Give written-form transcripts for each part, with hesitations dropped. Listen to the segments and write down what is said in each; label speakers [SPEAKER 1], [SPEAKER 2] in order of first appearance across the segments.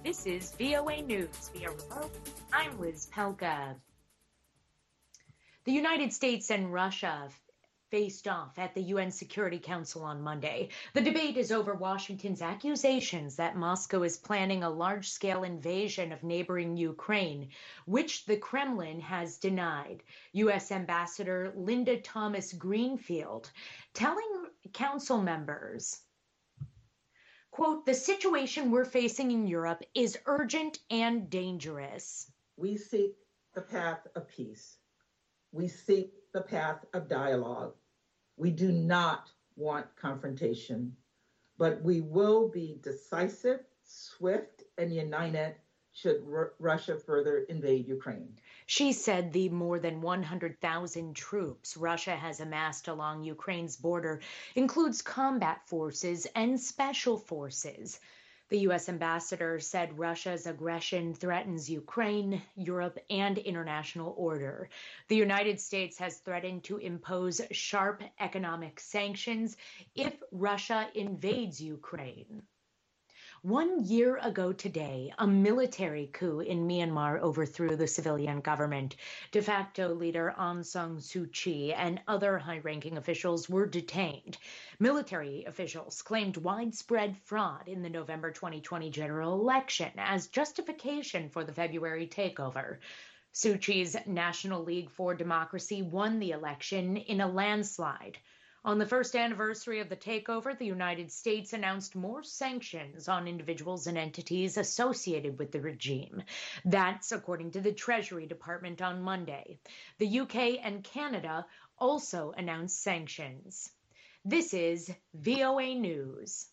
[SPEAKER 1] This is VOA News via remote. I'm Liz Pelka. The United States and Russia faced off at the UN Security Council on Monday. The debate is over Washington's accusations that Moscow is planning a large-scale invasion of neighboring Ukraine, which the Kremlin has denied. U.S. Ambassador Linda Thomas-Greenfield telling council members, quote, "The situation we're facing in Europe is urgent and dangerous."
[SPEAKER 2] We seek the path of peace. We seek the path of dialogue. We do not want confrontation, but we will be decisive, swift, and united should Russia further invade Ukraine.
[SPEAKER 1] She said the more than 100,000 troops Russia has amassed along Ukraine's border includes combat forces and special forces. The U.S. ambassador said Russia's aggression threatens Ukraine, Europe, and international order. The United States has threatened to impose sharp economic sanctions if Russia invades Ukraine. 1 year ago today, a military coup in Myanmar overthrew the civilian government. De facto leader Aung San Suu Kyi and other high-ranking officials were detained. Military officials claimed widespread fraud in the November 2020 general election as justification for the February takeover. Suu Kyi's National League for Democracy won the election in a landslide. On the first anniversary of the takeover, the United States announced more sanctions on individuals and entities associated with the regime. That's according to the Treasury Department on Monday. The UK and Canada also announced sanctions. This is VOA News.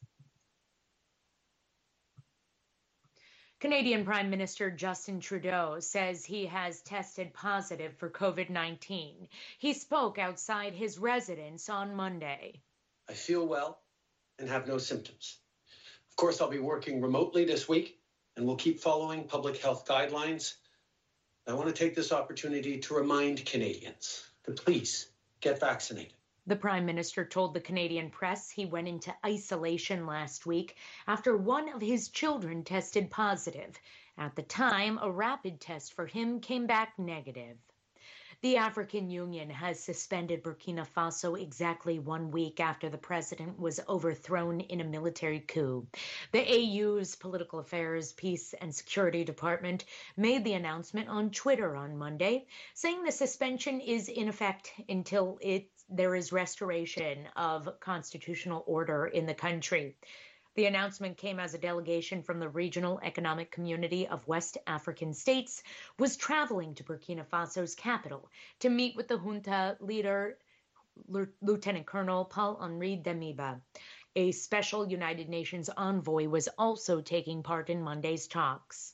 [SPEAKER 1] Canadian Prime Minister Justin Trudeau says he has tested positive for COVID-19. He spoke outside his residence on Monday.
[SPEAKER 3] I feel well and have no symptoms. Of course, I'll be working remotely this week and will keep following public health guidelines. I want to take this opportunity to remind Canadians to please get vaccinated.
[SPEAKER 1] The Prime Minister told the Canadian press he went into isolation last week after one of his children tested positive. At the time, a rapid test for him came back negative. The African Union has suspended Burkina Faso exactly 1 week after the president was overthrown in a military coup. The AU's Political Affairs, Peace and Security Department made the announcement on Twitter on Monday, saying the suspension is in effect until there is restoration of constitutional order in the country. The announcement came as a delegation from the Regional Economic Community of West African States was traveling to Burkina Faso's capital to meet with the junta leader, Lieutenant Colonel Paul-Henri Damiba. A special United Nations envoy was also taking part in Monday's talks.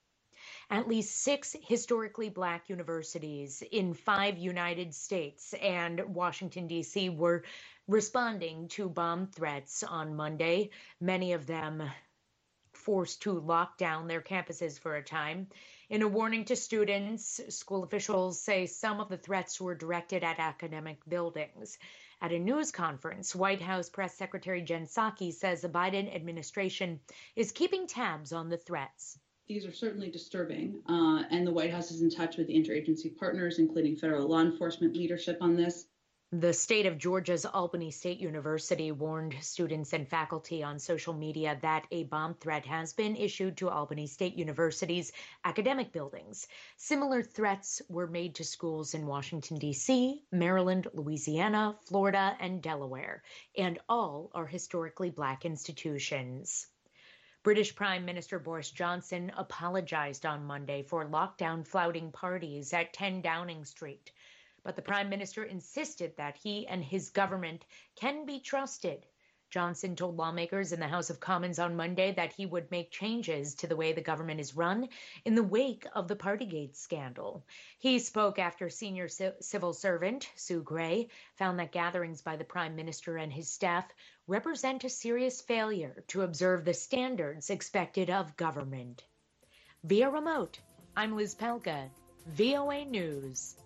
[SPEAKER 1] At least 6 historically Black universities in 5 United States and Washington, D.C. were responding to bomb threats on Monday, many of them forced to lock down their campuses for a time. In a warning to students, school officials say some of the threats were directed at academic buildings. At a news conference, White House Press Secretary Jen Psaki says the Biden administration is keeping tabs on the threats.
[SPEAKER 4] These are certainly disturbing, and the White House is in touch with the interagency partners, including federal law enforcement leadership on this.
[SPEAKER 1] The state of Georgia's Albany State University warned students and faculty on social media that a bomb threat has been issued to Albany State University's academic buildings. Similar threats were made to schools in Washington, D.C., Maryland, Louisiana, Florida, and Delaware, and all are historically Black institutions. British Prime Minister Boris Johnson apologized on Monday for lockdown flouting parties at 10 Downing Street. But the Prime Minister insisted that he and his government can be trusted. Johnson told lawmakers in the House of Commons on Monday that he would make changes to the way the government is run in the wake of the Partygate scandal. He spoke after senior civil servant Sue Gray found that gatherings by the Prime Minister and his staff represent a serious failure to observe the standards expected of government. Via remote, I'm Liz Pelka, VOA News.